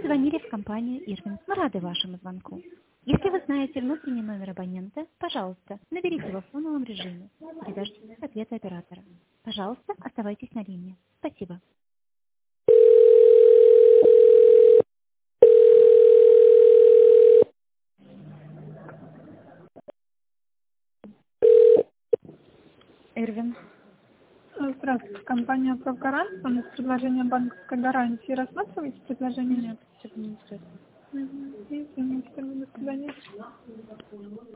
позвонили в компанию Ирвин. Мы рады вашему звонку. Если вы знаете внутренний номер абонента, пожалуйста, наберите его в фоновом режиме и дождитесь ответа оператора. Пожалуйста, оставайтесь на линии. Спасибо. Ирвин. Здравствуйте, компания «Прогарант». У нас предложение банковской гарантии. Рассматриваете предложение? Нет, все не интересно. Извините, до свидания.